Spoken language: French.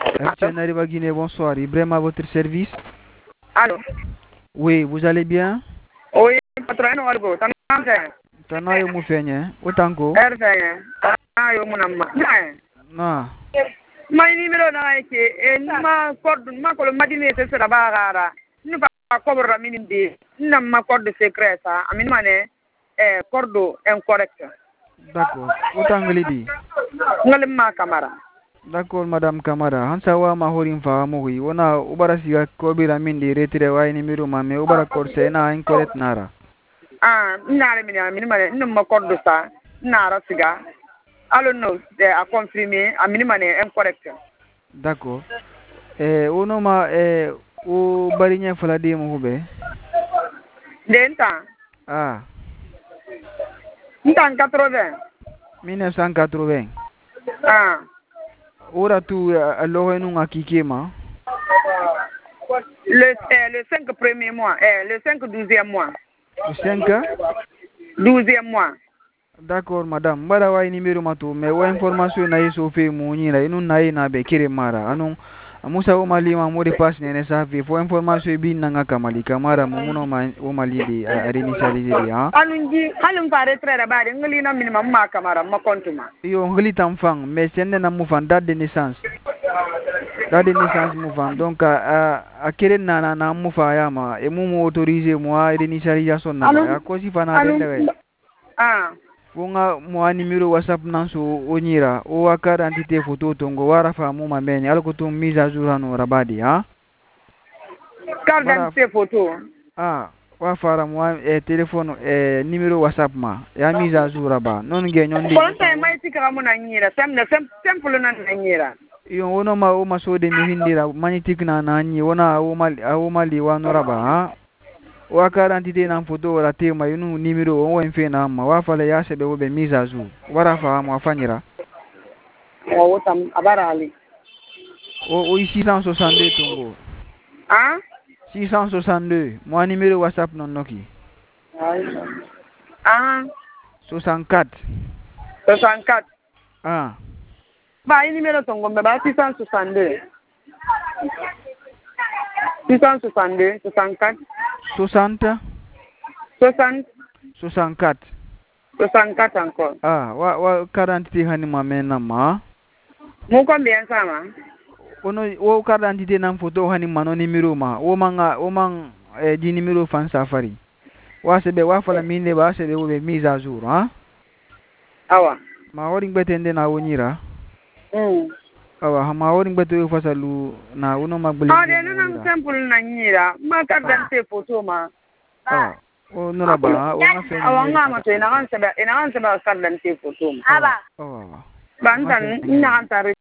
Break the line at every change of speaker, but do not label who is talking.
FC Nariba Guinée, bonsoir. Ibrahim à votre service.
Allô?
Oui, vous allez bien?
Oui, patron, on va go.
Tanayo Moufenye, Otango.
Tanayo Munama.
Na.
My numéro na ke ma code ma ko madine se sera bagara. Ni ba ko ra minindi. Na ma code secret ça. Amin mané code incorrect.
D'accord. Otanglidi.
Ngalim ma camara.
D'accord, Madame Kamara. Hansa wa mahorin fa mohi. Ona ubara siga ko bira mindi retire wa numéro ma me ubara korse na incorrect nara.
Nare min mané ma code ça. Nara siga. Alors non, à confirmer, à minimum incorrect.
D'accord. Onoma o barinya fala de mo hube.
Denta.
Ah.
Ntan 80.
1980. Ora tu alors nous akikema.
Le 5 premier mois, le 5 12e mois.
Le 5
12e mois.
D'accord, madame. Mbara wa numéro mato mais wa information na yeso fe mu nyira inu na na be kire mara anu musa o mali ma mo de passe ne sa fe fo information bi nanga kamali kamara mu muno ma o mali de réinitialiser di ha
Anunji halum pare trera ba de ngali na minimum ma kamara ma kontuma
yo ngali tamfang mais sende na mu fan date de naissance mu fan donc a kire na mu fa ya ma e mu autoriser moi réinitialisation na ya ko si fana de Funga mwa numéro WhatsApp nanso onyira o wakara entité photo tongo wara fa mu mameni alko tum mise à jour hano rabadi ha
carte d'identité photo
wa fara mwa téléphone numéro WhatsApp ma ya mise à jour raba non nge nyondi
ko ta mai tika mu na nyira simple na nyira
yo wono ma o maso de mi hindira magnétique na nyi wona o mali wa no raba ha wakara entité na photo wala tema yunu numéro o en fe na ma wa fala ya sebe wo be mise à jour wara fa mo afanyira
o tam abarali
o 662 tongo 662 mo numéro WhatsApp non noki 64
ba numéro tongo me ba 662 64
60 64
encore
wa 40 hani mamena ma
mo combien ça ma
ono wo 40 nan photo hani mano numéro ma wo mang di numéro fan safari wa sebe wa fala minde ba sebe wo be mise à jour
awa
ma wori betende na wonyira awa ma wori beto fasalu na uno magbele
de no simple na nyira ma carte d'identité photo ma
o nora ba o na fe
awanga ma to ina kan sebe carte d'identité photo ma
awa
bantan ina kan